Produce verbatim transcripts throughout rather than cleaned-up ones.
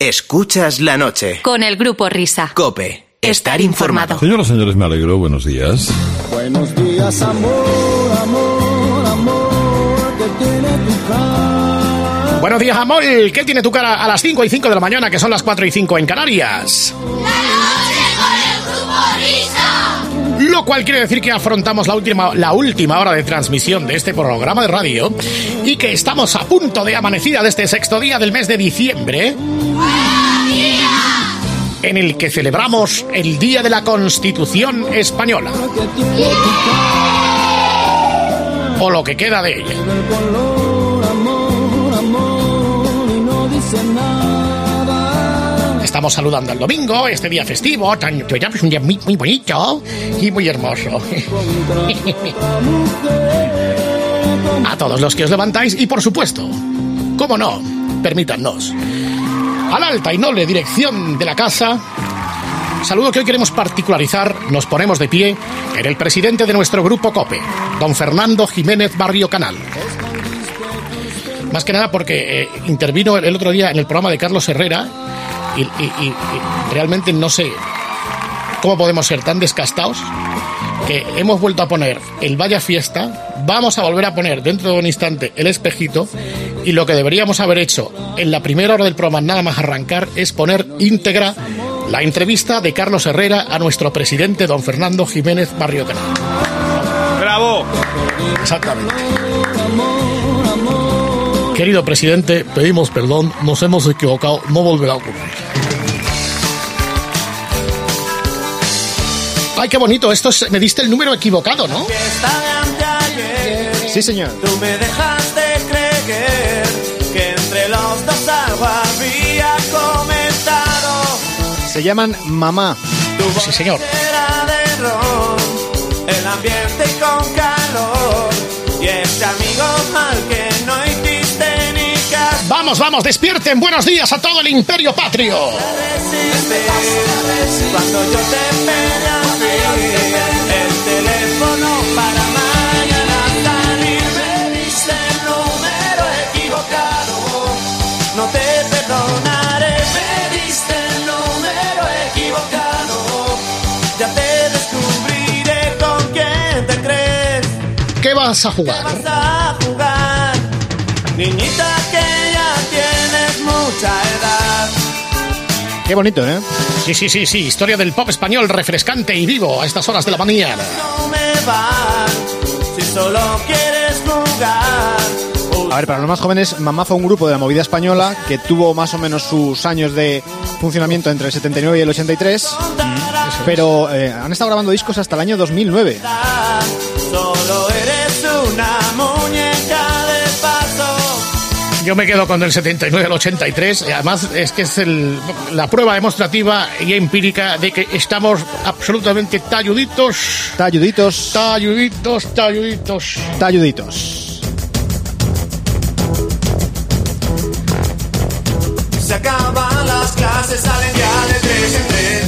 Escuchas la noche. Con el Grupo Risa. COPE. Estar informado. Señoras y señores, me alegro. Buenos días. Buenos días, amor, amor, amor, que tiene tu cara. Buenos días, amor. ¿Qué tiene tu cara a las cinco y cinco de la mañana, que son las cuatro y cinco en Canarias? La noche con el Grupo Risa. Lo cual quiere decir que afrontamos la última, la última hora de transmisión de este programa de radio y que estamos a punto de amanecida de este sexto día del mes de diciembre, en el que celebramos el Día de la Constitución Española. O lo que queda de ella. Estamos saludando el domingo, este día festivo, tan, es un día muy, muy bonito y muy hermoso. A todos los que os levantáis y, por supuesto, cómo no, permítannos, a la alta y noble dirección de la casa, saludo que hoy queremos particularizar. Nos ponemos de pie en el presidente de nuestro grupo COPE, don Fernando Jiménez Barrio Canal. Más que nada porque eh, intervino el otro día en el programa de Carlos Herrera y, y, y, y realmente no sé cómo podemos ser tan descastados que hemos vuelto a poner el Vaya Fiesta, vamos a volver a poner dentro de un instante el Espejito, y lo que deberíamos haber hecho en la primera hora del programa, nada más arrancar, es poner íntegra la entrevista de Carlos Herrera a nuestro presidente, don Fernando Jiménez Barrio Canal. ¡Bravo! Exactamente. Querido presidente, pedimos perdón, nos hemos equivocado, no volverá a ocurrir. Ay, qué bonito, esto es, me diste el número equivocado, ¿no? Sí, señor. Tú me dejaste creer que entre los dos algo había comentado. Se llaman Mamá. Sí, señor. De ron, el ambiente con calor y ese amigo al que no hiciste ni caso. Vamos, vamos, despierten. Buenos días a todo el imperio patrio. Cuando yo te pedí el teléfono para mañana salir, me diste el número equivocado. No te perdonaré, me diste el número equivocado. Ya te descubriré con quién te crees. ¿Qué vas a jugar? ¿Qué vas a jugar? Niñita, que ya tienes mucha edad. Qué bonito, ¿eh? Sí, sí, sí, sí. Historia del pop español refrescante y vivo a estas horas de la mañana. No me va, si solo quieres jugar. A ver, para los más jóvenes, Mamá fue un grupo de la movida española que tuvo más o menos sus años de funcionamiento entre el setenta y nueve y el ochenta y tres, mm, pero eh, han estado grabando discos hasta el año dos mil nueve. Solo eres una muñeca de paso. Yo me quedo con el setenta y nueve al ochenta y tres, y además es que es el, la prueba demostrativa y empírica de que estamos absolutamente talluditos. Talluditos. Talluditos, talluditos. Talluditos. Se acaban las clases, salen ya de tres en tres.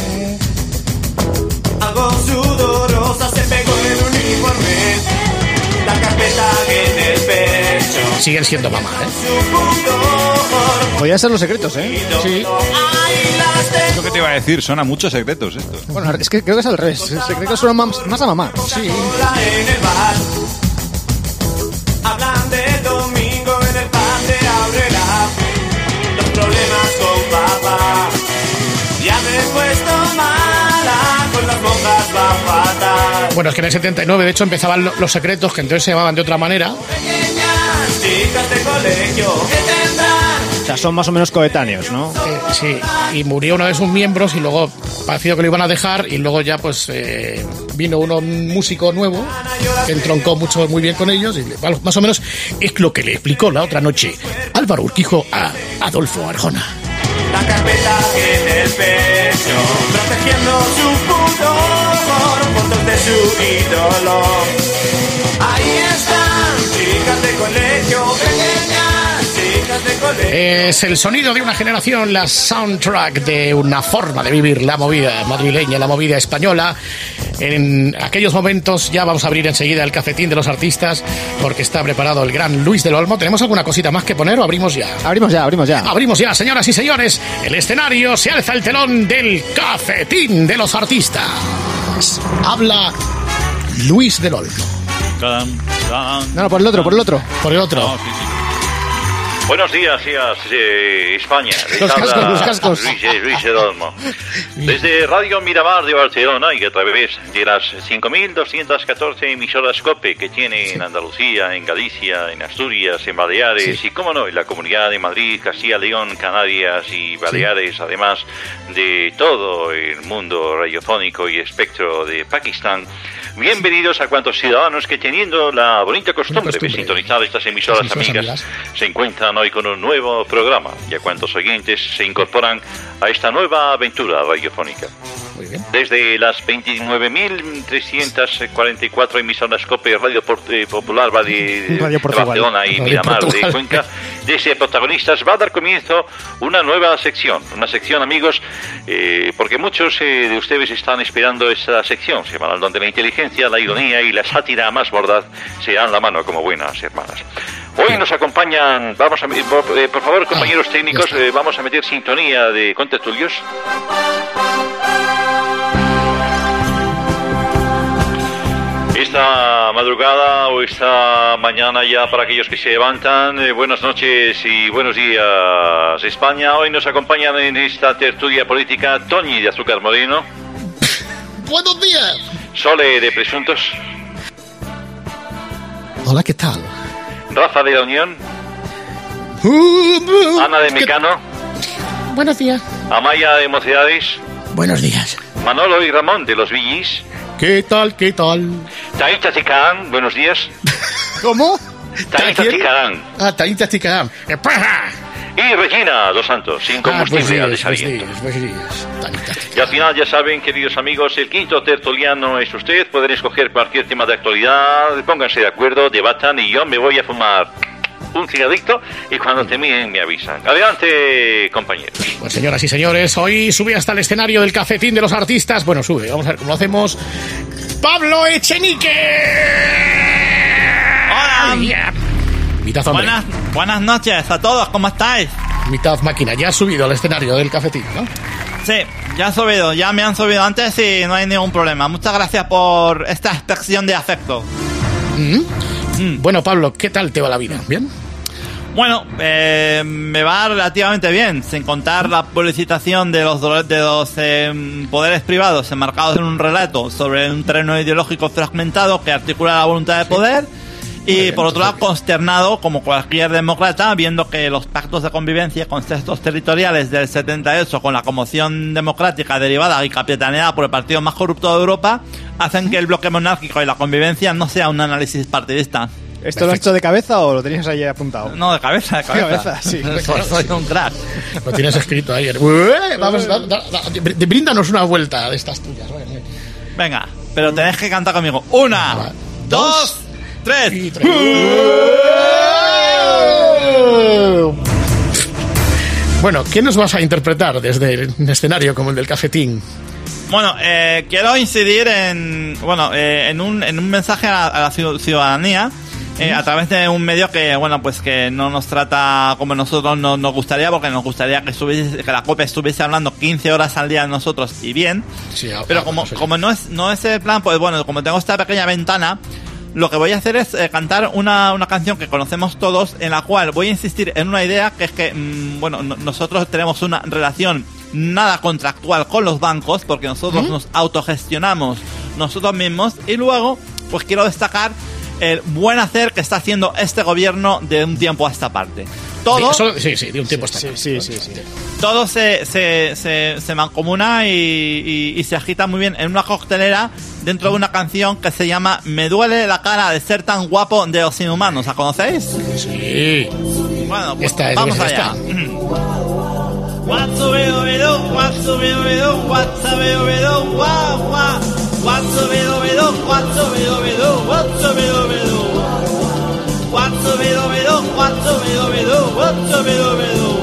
Algo sudorosa se pegó en el uniforme. La carpeta en el pecho. Siguen siendo Mamá, ¿eh? Podrían ser Los Secretos, ¿eh? Sí. Es lo que te iba a decir, son a muchos secretos estos. Bueno, es que creo que es al revés. Los Secretos son más, más a Mamá. Sí. Hablan de domingo en el pan de Aurela. Los problemas con papá. Ya me he puesto mala, con las monjas va fatal. Bueno, es que en el setenta y nueve, de hecho, empezaban Los Secretos, que entonces se llamaban de otra manera. Pequeñas chicas de colegio que tendrán. O sea, son más o menos coetáneos, ¿no? Eh, sí, y murió uno de sus miembros y luego pareció que lo iban a dejar y luego ya pues eh, vino uno, un músico nuevo que entroncó mucho, muy bien con ellos y bueno, más o menos es lo que le explicó la otra noche Álvaro Urquijo a Adolfo Arjona. La carpeta en el pecho, protegiendo su pudor, fotos de su ídolo. Ahí están, chicas de colegio, pequeñas chicas. amigas de colegio. Es el sonido de una generación, la soundtrack de una forma de vivir la movida madrileña, la movida española. En aquellos momentos ya vamos a abrir enseguida el cafetín de los artistas porque está preparado el gran Luis del Olmo. ¿Tenemos alguna cosita más que poner o abrimos ya? Abrimos ya, abrimos ya. Abrimos ya, señoras y señores. El escenario, se alza el telón del cafetín de los artistas. Habla Luis del Olmo. No, no, por el otro, por el otro. Por el otro. No, sí, sí. Buenos días, días eh, España. Les Los habla cascos, los cascos. Luis, eh, Luis del Olmo. Desde Radio Miramar de Barcelona y a través de las cinco mil doscientas catorce emisoras COPE que tiene sí. en Andalucía, en Galicia, en Asturias, en Baleares sí. y, cómo no, en la Comunidad de Madrid, Castilla, León, Canarias y Baleares, sí. además de todo el mundo radiofónico y espectro de Pakistán. Bienvenidos a cuantos ciudadanos que, teniendo la bonita costumbre, costumbre de sintonizar estas emisoras amigas, amigas, se encuentran hoy con un nuevo programa, y a cuantos oyentes se incorporan a esta nueva aventura radiofónica. Muy bien. Desde las veintinueve mil trescientas cuarenta y cuatro emisoras COPE Radio Popular de, Radio de Barcelona y Radio Miramar Portugal. de Cuenca, desde protagonistas va a dar comienzo una nueva sección, una sección, amigos, eh, porque muchos eh, de ustedes están esperando esta sección, se llama donde la inteligencia, la ironía y la sátira más mordaz se dan la mano como buenas hermanas. Hoy nos acompañan, vamos a por, eh, por favor, compañeros ah, técnicos, eh, vamos a meter sintonía de contertulios. Esta madrugada o esta mañana ya para aquellos que se levantan, eh, buenas noches y buenos días España. Hoy nos acompañan en esta tertulia política Toñi de Azúcar Moreno. Buenos días. Sole de Presuntos. Hola, ¿qué tal? Rafa de la Unión. Uh, Ana de Mecano. Buenos días. Amaya de Mocedades. Buenos días. Manolo y Ramón de los Villis. ¿Qué tal, qué tal? Taita Ticán, buenos días. ¿Cómo? Taita Ticán. Ah, Taita Ticán. Y Regina Dos Santos, sin combustible ah, al pues desaliento. Pues días, pues días. Y al final, ya saben, queridos amigos, el quinto tertuliano es usted. Pueden escoger cualquier tema de actualidad, pónganse de acuerdo, debatan y yo me voy a fumar un cigarrito y cuando terminen me avisan. Adelante, compañeros. Pues señoras y señores, hoy sube hasta el escenario del cafetín de los artistas. Bueno, sube, vamos a ver cómo lo hacemos. ¡Pablo Echenique! ¡Hola! Yeah. Mitad hombre. Buenas, buenas noches a todos, ¿cómo estáis? Mitad máquina, ya ha subido al escenario del cafetín, ¿no? Sí, ya han subido, ya me han subido antes y no hay ningún problema. Muchas gracias por esta expresión de afecto. Mm-hmm. Mm. Bueno, Pablo, ¿qué tal te va la vida? ¿Bien? Bueno, eh, me va relativamente bien, sin contar la publicitación de los, de los eh, poderes privados enmarcados en un relato sobre un terreno ideológico fragmentado que articula la voluntad de poder. Y bien, por otro lado, consternado, como cualquier demócrata, viendo que los pactos de convivencia con contextos territoriales del setenta y ocho, con la conmoción democrática derivada y capitaneada por el partido más corrupto de Europa, hacen que el bloque monárquico y la convivencia no sea un análisis partidista. ¿Esto Perfecto. Lo has hecho de cabeza o lo tenías ahí apuntado? No, de cabeza, de cabeza. De cabeza, sí. Soy un crack. Lo tienes escrito ahí. Vamos, da, da, da, bríndanos una vuelta de estas tuyas. Venga, pero tenés que cantar conmigo. Una, dos, dos tres. Y tres. Bueno, ¿qué nos vas a interpretar desde un escenario como el del cafetín? Bueno, eh, quiero incidir en bueno eh, en un en un mensaje a, a la ciudadanía eh, a través de un medio que bueno pues que no nos trata como nosotros no, nos gustaría, porque nos gustaría que estuviese, que la COPE estuviese hablando quince horas al día de nosotros y bien. Sí, pero como como no es no es el plan, pues bueno, como tengo esta pequeña ventana, lo que voy a hacer es eh, cantar una, una canción que conocemos todos, en la cual voy a insistir en una idea, que es que, mmm, bueno, no, nosotros tenemos una relación nada contractual con los bancos, porque nosotros ¿Mm? nos autogestionamos nosotros mismos, y luego, pues quiero destacar el buen hacer que está haciendo este gobierno de un tiempo a esta parte. Todo, sí, eso, sí, sí, de un tiempo a esta sí, parte. Sí, sí, sí, sí. Todo se, se, se, se mancomuna y, y, y se agita muy bien en una coctelera dentro de una canción que se llama Me duele la cara de ser tan guapo de los inhumanos. ¿La conocéis? Sí. Bueno, pues esta es, vamos es allá. guacho vedo vedo, guacho vedo vedo.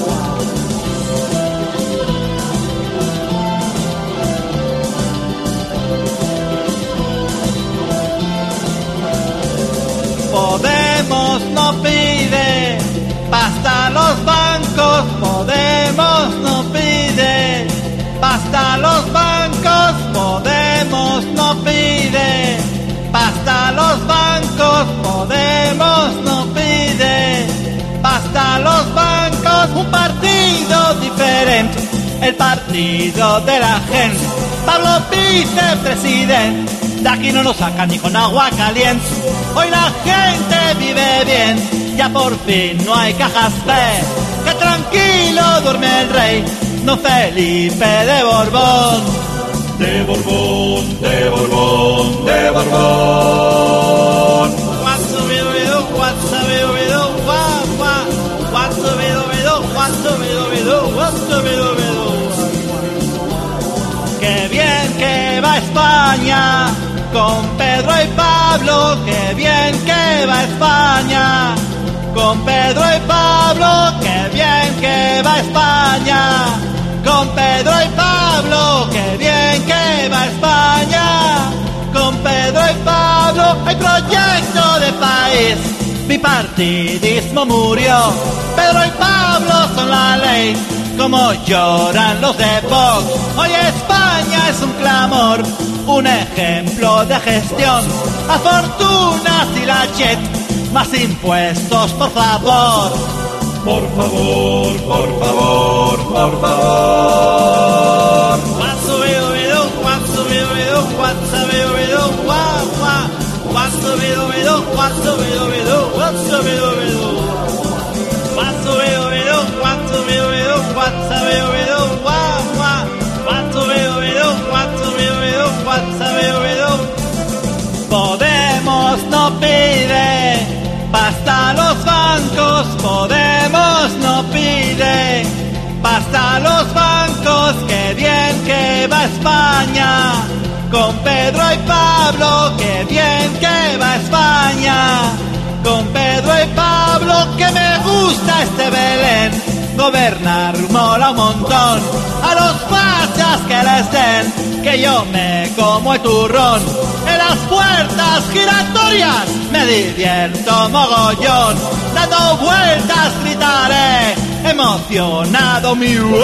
Podemos no pide pasta a los bancos, Podemos no pide pasta a los bancos, Podemos no pide pasta a los bancos, Podemos no pide pasta a los bancos. Un partido diferente, el partido de la gente. Pablo vicepresidente, de aquí no nos sacan ni con agua caliente. Hoy la gente vive bien, ya por fin no hay cajas B. Que tranquilo duerme el rey, no Felipe de Borbón. De Borbón, de Borbón, de Borbón. Guacho vedo vedo, guacho vedo vedo, guau guau. Guacho vedo vedo, guacho vedo vedo, guacho vedo vedo. Qué bien que va España con Pedro y Pablo, qué bien que va España con Pedro y Pablo, qué bien que va España con Pedro y Pablo, qué bien que va España con Pedro y Pablo. Hay proyecto de país, bipartidismo murió, Pedro y Pablo son la ley, como lloran los de Vox. Hoy España es un clamor, un ejemplo de gestión. A fortunas y la jet, más impuestos, por favor. Por favor, por favor, por favor. Guacho veo veo, guacho veo veo, guacho veo veo, guau guau. Guacho veo veo, guacho veo veo, guacho veo veo. Guacho veo veo, guacho veo veo, guacho veo veo, guau guau. Guacho veo veo, guacho veo veo, guacho veo veo. Podemos no pide pasta a los bancos, Podemos no pide pasta a los bancos, qué bien que va España con Pedro y Pablo, qué bien que va España con Pedro y Pablo. Que me gusta este Belén, gobernar mola un montón. A los fachas que les den, que yo me como el turrón. En las puertas giratorias me divierto mogollón. Dando vueltas gritaré, emocionado mi wow.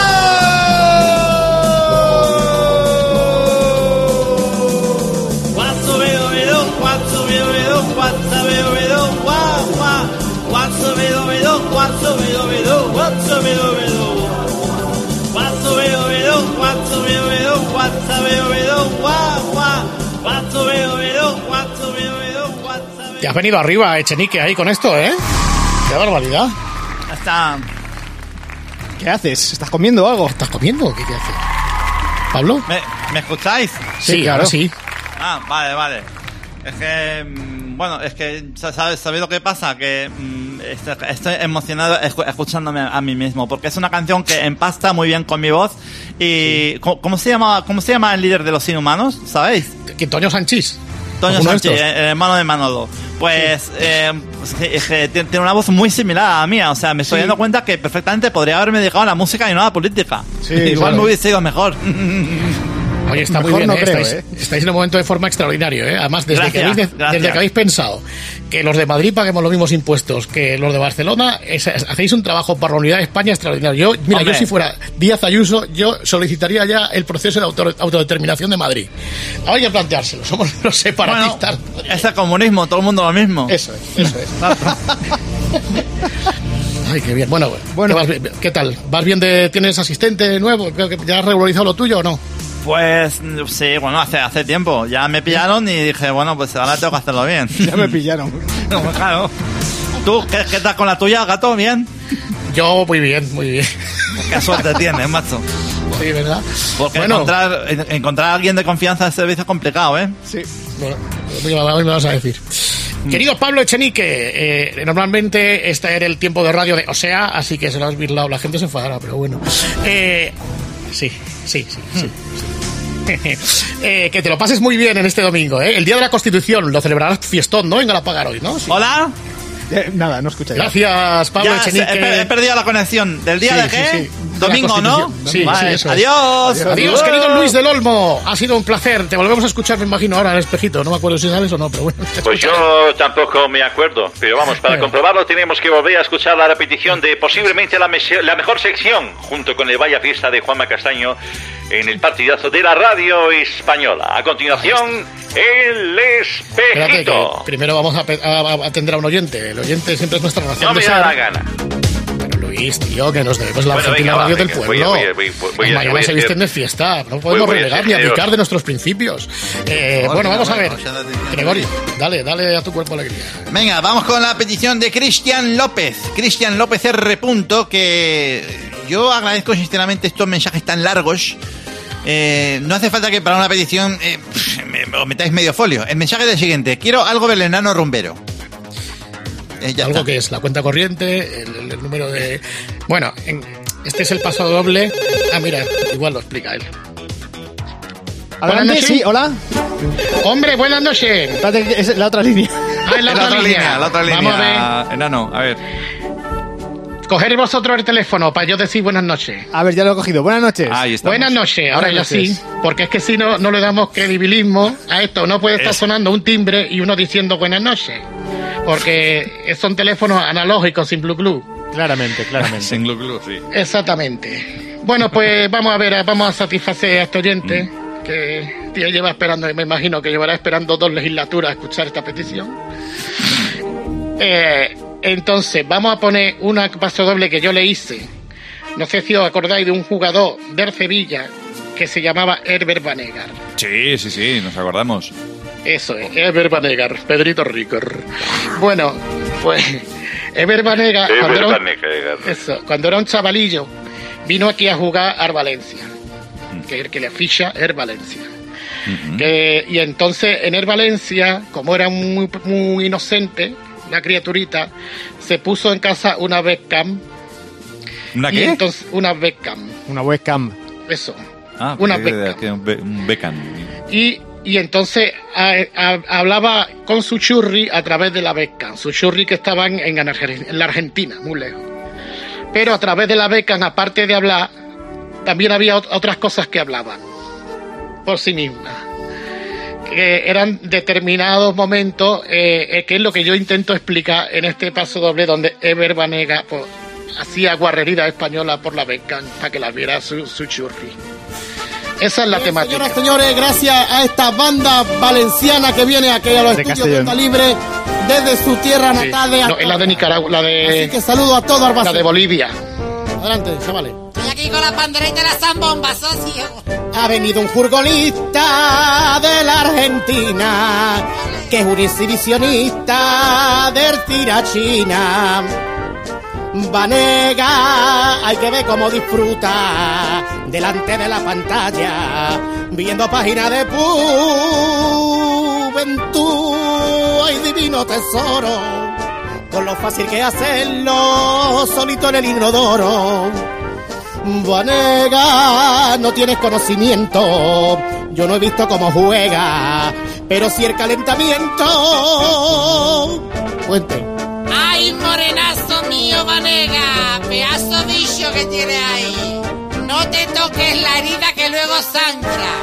Guacho veo veo, guacho veo veo, guacho veo veo, guau guau. Guacho veo veo, guacho veo veo, guacho veo veo. Guacho veo veo, guacho veo veo, guacho veo veo, guau guau. Guacho veo veo, guacho veo veo, guacho veo. Te has venido arriba, Echenique, ahí con esto, ¿eh? Qué barbaridad. Está. ¿Qué haces? ¿Estás comiendo algo? ¿Estás comiendo o qué te hace? ¿Pablo? ¿Me, ¿Me escucháis? Sí, sí, ahora sí. Ah, vale, vale. Es que, bueno, es que, ¿sabes, ¿sabes lo que pasa? Que mmm, estoy, estoy emocionado escuchándome a mí mismo, porque es una canción que empasta muy bien con mi voz. Y, sí. ¿cómo, ¿cómo se llama, cómo se llama el líder de los Inhumanos? ¿Sabéis? ¿Que Toño Sanchís? Toño Sanchís, el hermano de Manolo. Pues, sí. eh, es que tiene una voz muy similar a la mía. O sea, me estoy sí. dando cuenta que perfectamente podría haberme dedicado a la música y no a la política. Sí, igual claro. me hubiese ido mejor. Oye, está Mejor muy bien, no ¿eh? creo, estáis, ¿eh? estáis en un momento de forma extraordinario, ¿eh? Además, desde, gracias, que habéis, desde que habéis pensado que los de Madrid paguemos los mismos impuestos que los de Barcelona, es, es, hacéis un trabajo para la unidad de España extraordinario. Yo, mira, Hombre. yo si fuera Díaz Ayuso, yo solicitaría ya el proceso de auto, autodeterminación de Madrid. Ahora hay que planteárselo, somos los separatistas. Bueno, ese comunismo, todo el mundo lo mismo. Eso es, eso es. Ay, qué bien. Bueno, bueno. ¿Qué, vas, ¿qué tal? ¿Vas bien de, tienes asistente nuevo? ¿Ya has regularizado lo tuyo o no? Pues sí, bueno, hace hace tiempo. Ya me pillaron y dije, bueno, pues ahora tengo que hacerlo bien. Ya me pillaron. No, claro. ¿Tú qué, qué tal con la tuya, gato? ¿Bien? Yo muy bien, muy bien. Qué suerte tienes, macho. Sí, ¿verdad? Porque bueno, encontrar, encontrar a alguien de confianza de servicio es complicado, ¿eh? Sí. Bueno, hoy me vas a decir. Mm. Querido Pablo Echenique, eh, normalmente este era el tiempo de radio de O sea, así que se lo has virlado. La gente se enfadará, pero bueno. Eh, sí, sí, sí, sí. Mm. eh, que te lo pases muy bien en este domingo, ¿eh? El Día de la Constitución lo celebrarás fiestón, ¿no? En Galapagar hoy, ¿no? Sí. Hola. Eh, nada, no escuché. Gracias, Pablo Ya, Echenique. he, he perdido la conexión. ¿Del día Sí, de sí, qué? sí. Domingo, De la ¿no? Constitución. Sí, Vale. sí, eso es. Adiós. Adiós, querido Luis del Olmo. Ha sido un placer. Te volvemos a escuchar, me imagino, ahora al espejito. No me acuerdo si sales o no, pero bueno. Pues yo tampoco me acuerdo, pero vamos, para Bueno. comprobarlo tenemos que volver a escuchar la repetición de posiblemente la, mese- la mejor sección, junto con el Vaya Fiesta de Juanma Castaño, en el partidazo de la radio española. A continuación, el Espérate, espejito. que primero vamos a, pe- a- a atender a un oyente. El oyente siempre es nuestra razón No de me ser. da la gana. Pero Luis, tío, que nos debemos la Bueno, Argentina venga, va, Radio del venga, Pueblo. voy a- voy a- voy a- voy a- Mañana voy a se ser- visten de fiesta. No podemos voy a relegar ser ni abdicar generoso. de nuestros principios. Eh, bueno, vamos a ver. Gregorio, dale, dale a tu cuerpo alegría. Venga, vamos con la petición de Cristian López. Cristian López R. Punto, que yo agradezco sinceramente estos mensajes tan largos. Eh, no hace falta que para una petición eh, me, os metáis medio folio. El mensaje es el siguiente. Quiero algo del enano rumbero. Eh, ya Algo está. que es la cuenta corriente, el, el- el número de... Bueno, en- este es el paso doble. Ah, mira, igual lo explica él. Adelante, noches. sí, hola. Hombre, buenas noches. Espérate, que es la otra línea. Ah, en la, La otra, línea. la otra línea. Vamos a Enano, a ver. ver. Coger vosotros el teléfono para yo decir buenas noches. A ver, ya lo he cogido. Buenas noches. Ahí estamos. Buenas noches, ahora Buenas ya noches. sí, porque es que si no, no le damos credibilismo a esto. No puede estar sonando un timbre y uno diciendo buenas noches, porque son teléfonos analógicos sin Blue Club. Claramente, claramente. Sin glu glu, sí. Exactamente. Bueno, pues vamos a ver, vamos a satisfacer a este oyente que tío, lleva esperando, me imagino que llevará esperando dos legislaturas a escuchar esta petición. Eh, entonces, vamos a poner una paso doble que yo le hice. No sé si os acordáis de un jugador del Sevilla que se llamaba Herbert Vanegar. Sí, sí, sí, nos acordamos. Eso es, Herbert Vanegar, Pedrito Ricor. Bueno, pues Herbert Vanegar, Eh, cuando, era un- Vanegar. eso, cuando era un chavalillo, vino aquí a jugar al Valencia, que es el que le ficha el Valencia. Que- y entonces en el Valencia, como era muy, muy inocente, la criaturita, se puso en casa una webcam. ¿Una Y qué? entonces, una webcam, Una webcam. eso. Ah, una porque webcam. que un, be- un becan. Y, y entonces a- a- hablaba con su churri a través de la webcam. Su churri que estaba en, en Argen- en la Argentina, muy lejos. Pero a través de la webcam, aparte de hablar, también había ot- otras cosas que hablaban por sí mismas. Que eran determinados momentos, eh, eh, que es lo que yo intento explicar en este paso doble, donde Eber Banega pues, hacía guarrerías españolas por la webcam para que la viera su, su churri. Esa es la temática. Señoras, señores, gracias a esta banda valenciana que viene aquí a los De estudios Castellón. de Onda Libre desde su tierra Sí. natal de No, es la de Nicaragua, la Así de, que saludo a todos la Albacete. de Bolivia. Adelante, chavales. Estoy aquí con la pandereta y la zambomba, socio. Ha venido un furgonista de la Argentina, que es un exhibicionista del Tirachina. Vanega, hay que ver cómo disfruta delante de la pantalla, viendo páginas de juventud. ¡Ay, divino tesoro! Con lo fácil que hacerlo solito en el inodoro. Vanega, no tienes conocimiento, yo no he visto cómo juega, pero sí el calentamiento. Cuente. Ay, morenazo mío, Vanega, pedazo bicho que tiene ahí. No te toques la herida que luego sangra.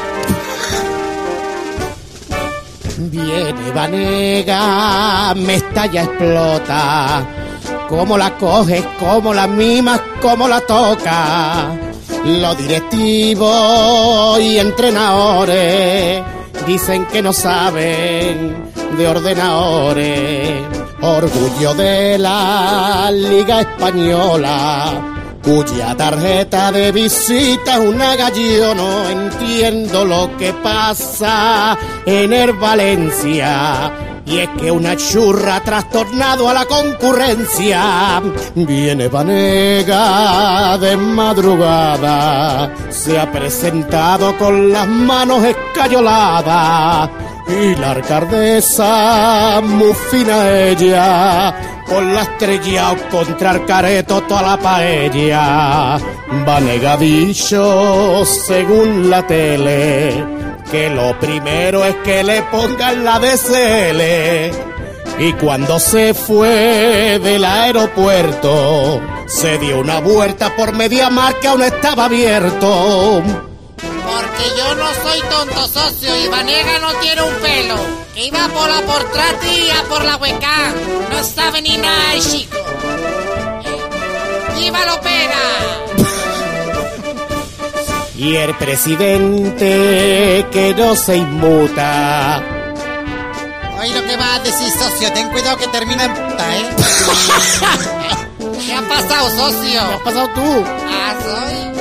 Viene Vanega, me estalla, explota. Cómo la coges, cómo la mimas, cómo la toca. Los directivos y entrenadores dicen que no saben de ordenadores. Orgullo de la Liga Española, cuya tarjeta de visita es una gallo. No entiendo lo que pasa en el Valencia, y es que una churra ha trastornado a la concurrencia. Viene Vanega de madrugada, se ha presentado con las manos escayoladas, y la alcaldesa, muy fina ella, con la estrella contra el careto toda la paella. Vanega ha dicho, según la tele, que lo primero es que le pongan la D C L. Y cuando se fue del aeropuerto, se dio una vuelta por Mediamar que aún estaba abierto. Porque yo no soy tonto, socio, y Vanega no tiene un pelo. Iba por la Portrati y a por la Hueca. No sabe ni nada el chico. ¡Viva la ópera! Y el presidente que no se inmuta. Oye, lo que vas a decir, socio, ten cuidado que termina en puta, ¿eh? ¿Qué ha pasado, socio? ¿Qué has pasado tú? Ah, soy...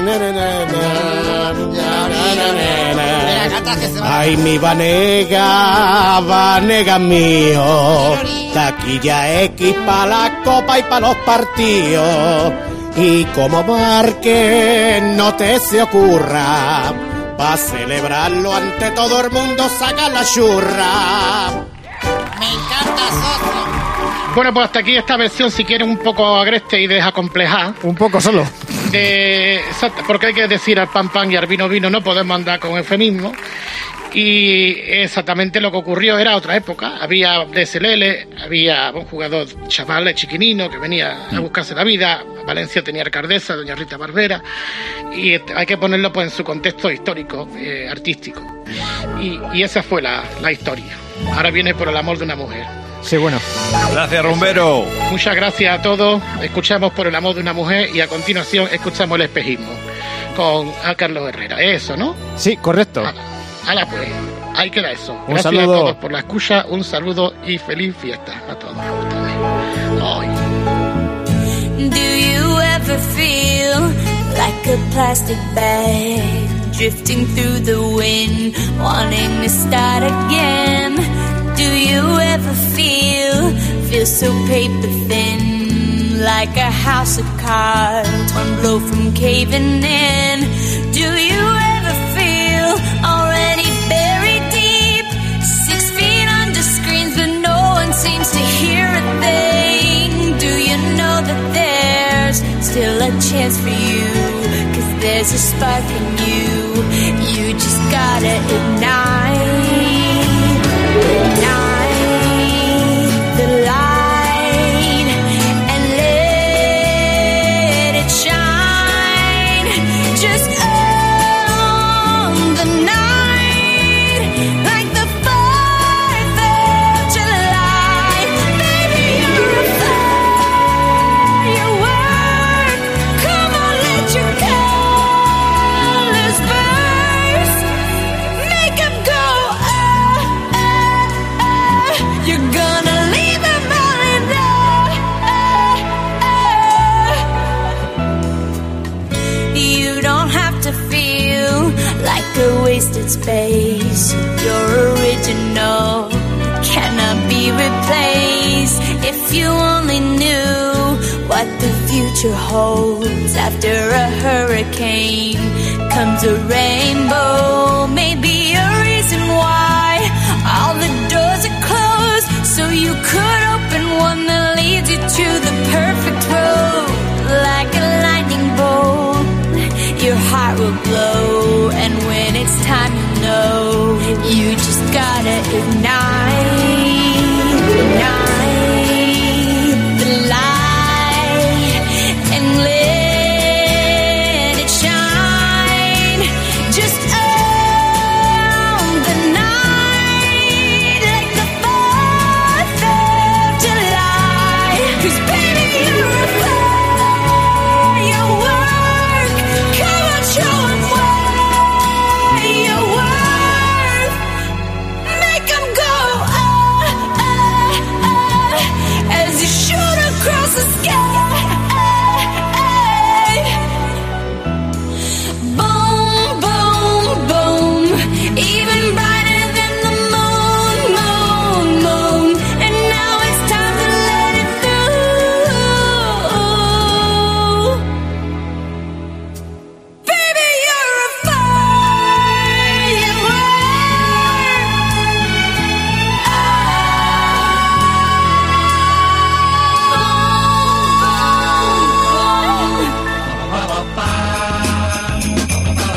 Ay, mi Vanega, Vanega mío, taquilla X pa' la copa y pa' los partidos. Y como marque no te se ocurra, pa' celebrarlo ante todo el mundo saca la churra. Me encanta, socio. Bueno, pues hasta aquí esta versión, si quieres, un poco agreste y desacomplejada. Un poco solo. Eh, exacto, porque hay que decir al pan pan y al vino vino, no podemos andar con eufemismo. Y exactamente lo que ocurrió era otra época. Había D S L L, había un jugador chaval chiquinino que venía a buscarse la vida. Valencia tenía alcaldesa, doña Rita Barbera, y hay que ponerlo pues en su contexto histórico, eh, artístico. Y, y esa fue la, la historia. Ahora viene Por el amor de una mujer. Sí, bueno. Gracias, rumbero. Muchas gracias a todos. Escuchamos Por el amor de una mujer y a continuación escuchamos El espejismo con a Carlos Herrera. Eso, ¿no? Sí, correcto. Hala, hala pues. Ahí queda eso. Un Gracias saludo. a todos por la escucha. Un saludo y feliz fiesta a todos ustedes. Ay. Do you ever feel like a plastic bag drifting through the wind, wanting to start again? Do you ever feel, feel so paper thin, like a house of cards, one blow from caving in? Do you ever feel already buried deep, six feet under screens but no one seems to hear a thing? Do you know that there's still a chance for you, 'cause there's a spark in you, you just gotta ignite. Ignite the light and let it shine just on the night, like the fourth of July. Baby, you're a firework. Come on, let your colors burst. Make 'em go. You're gonna leave them all in there. You don't have to feel like a wasted space. You're original, cannot be replaced. If you only knew what the future holds. After a hurricane comes a rainbow. Maybe a reason why all the doors are closed, so you could open one that leads you to the perfect road. Like a lightning bolt, your heart will blow, and when it's time you know, you just gotta ignite, ignite the light and let it shine just on the night, like the fourth of July. 'Cause baby, you're a firework. Come on, show 'em what you're worth. Make 'em go ah, ah, ah, as you shoot across the sky. Boom, boom, boom, even brighter than the moon, moon, moon. And now it's time to let it through. Baby, you're a firework.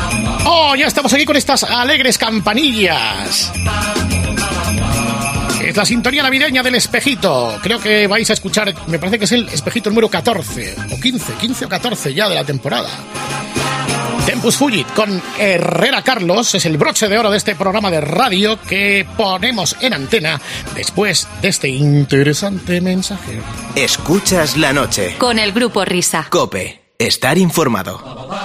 Oh, ya estamos aquí con estas alegres campanillas. Es la sintonía navideña del Espejito. Creo que vais a escuchar, me parece que es el Espejito número catorce, o quince, quince o catorce ya de la temporada. Tempus Fugit con Herrera Carlos es el broche de oro de este programa de radio que ponemos en antena después de este interesante mensaje. Escuchas la noche. Con el Grupo Risa. COPE. Estar informado.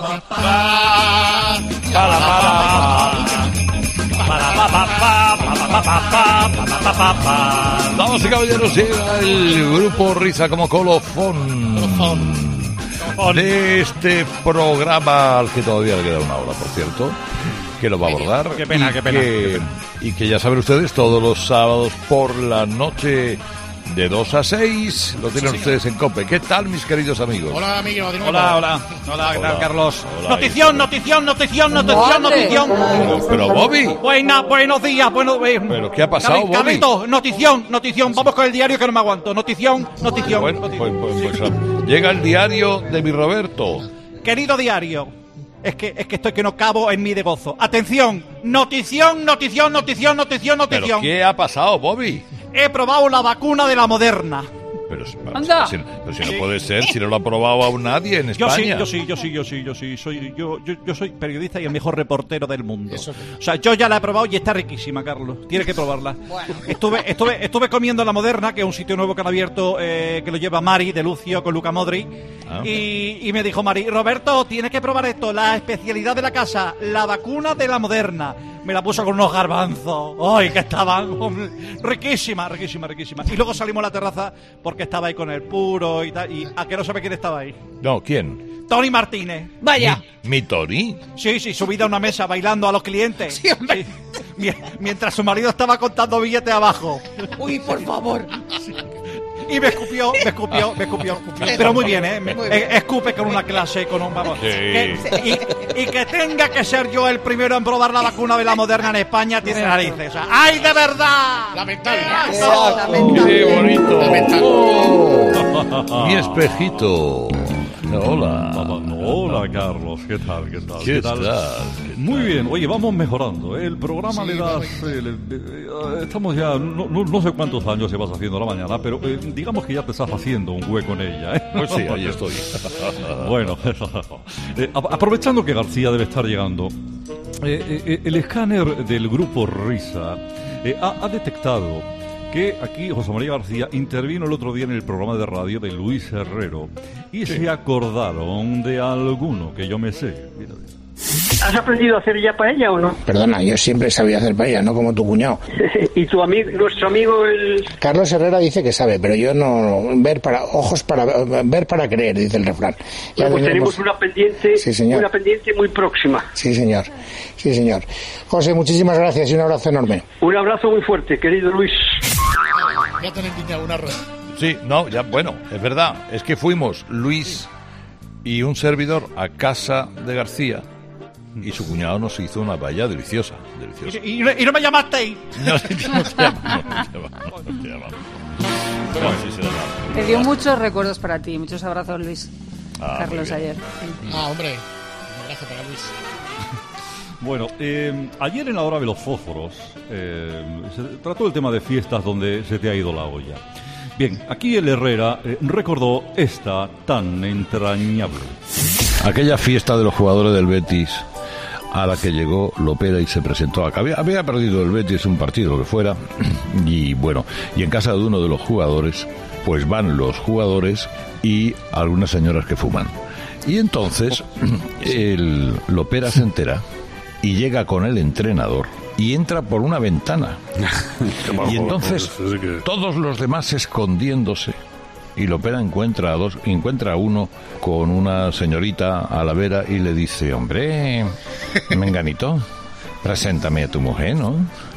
Vamos y caballeros, llega el Grupo Risa como colofón de este programa al que todavía le queda una hora, por cierto, que lo va a abordar. Qué pena, y qué pena, que, qué pena. Y que ya saben ustedes, todos los sábados por la noche de dos a seis lo tienen Sí, ustedes en COPE. ¿Qué tal, mis queridos amigos? Hola, amigo. de nuevo. Hola, hola. Hola, ¿qué tal, Hola. Carlos? Hola, Notición, ahí. notición, notición, notición, notición. Pero, pero, Bobby, Buena, buenos días, buenos días. ¿pero qué ha pasado, Bobby? Carlito, notición, notición. Vamos con el diario que no me aguanto. Notición, notición. Bueno, pues, notición. pues, pues, pues, llega el diario de mi Roberto. Querido diario, es que, es que estoy que no cabo en mí de gozo. Atención, notición, notición, notición, notición, ¿Pero notición. qué ha pasado, Bobby? He probado la vacuna de la Moderna. Pero, si- Anda. si, pero si no puede ser, si no lo ha probado aún nadie en Yo sí, España. yo sí, yo sí, yo sí, yo sí, soy, yo, yo, yo soy periodista y el mejor reportero del mundo. O sea, yo ya la he probado y está riquísima, Carlos. Tienes que probarla. Estuve, estuve, estuve comiendo en La Moderna, que es un sitio nuevo que han abierto, eh, que lo lleva Mari de Lucio con Luca Modri. Ah. Y, y me dijo Mari, Roberto, tienes que probar esto, la especialidad de la casa, la vacuna de La Moderna. Me la puso con unos garbanzos. ¡Ay, que estaban! hombre, riquísima, riquísima, riquísima. Y luego salimos a la terraza porque estaba ahí con el puro y tal. Y a que no sabe quién estaba ahí. No, ¿quién? Tony Martínez. Vaya. ¿Mi Tony? Sí, sí, subida a una mesa bailando a los clientes. Sí, Mie- Mientras su marido estaba contando billetes abajo. Uy, por favor. Y me escupió, me escupió, me escupió. Pero muy bien, ¿eh? Me- Muy bien. eh, escupe con una clase, con un... Vamos. Sí. Que- y, y que tenga que ser yo el primero en probar la vacuna de la Moderna en España tiene narices. O sea, ¡ay, de verdad! Lamentable. ¡Qué bonito! Lamentable. Oh, mi espejito. Hola. Hola, Carlos. ¿Qué tal? ¿Qué tal? ¿Qué tal? Muy bien. Oye, vamos mejorando. ¿eh? El programa le das... eh, le- eh, estamos ya... No, no, no sé cuántos años llevas haciendo la mañana, pero eh, digamos que ya te estás haciendo un hueco en ella. ¿eh? Pues sí, ahí estoy. Bueno, eh, a- aprovechando que García debe estar llegando, eh, eh, el escáner del Grupo Risa eh, ha, ha detectado que aquí José María García intervino el otro día en el programa de radio de Luis Herrero y se acordaron de alguno que yo me sé. Mira, ¿Has aprendido a hacer ya paella o no? Perdona, yo siempre sabía hacer paella, no como tu cuñado. ¿Y tu amigo, nuestro amigo el...? Carlos Herrera dice que sabe, pero yo no. Ver para ojos para ver para creer, dice el refrán. Ya Bueno, pues tendremos- tenemos una pendiente, Sí, señor. una pendiente muy próxima. Sí, señor. Sí, señor. José, muchísimas gracias y un abrazo enorme. Un abrazo muy fuerte, querido Luis. Ya tenéis niña una rueda. Sí, no, ya, bueno, es verdad. Es que fuimos Luis y un servidor a casa de García y su cuñado nos hizo una paella deliciosa. Deliciosa. Y, y no- y no me llamasteis. No, no te llamamos, no te llamamos, no te llamamos. Pero sí se la damos. Te dio muchos recuerdos para ti. Muchos abrazos, Luis. Ah, muy Carlos, bien. ayer. Ah, hombre. Un abrazo para Luis. Bueno, eh, ayer en la hora de los fósforos eh, se trató el tema de fiestas donde se te ha ido la olla. Bien, aquí el Herrera eh, recordó esta tan entrañable. Aquella fiesta de los jugadores del Betis a la que llegó Lopera y se presentó acá. Había, había perdido el Betis un partido, lo que fuera, y bueno, y en casa de uno de los jugadores, pues van los jugadores y algunas señoras que fuman. Y entonces el Lopera se entera y llega con el entrenador y entra por una ventana. Y entonces todos los demás escondiéndose. Y Lopera encuentra a dos, encuentra a uno con una señorita a la vera y le dice, hombre, menganito, preséntame a tu mujer, ¿no?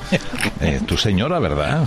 Eh, tu señora, ¿verdad?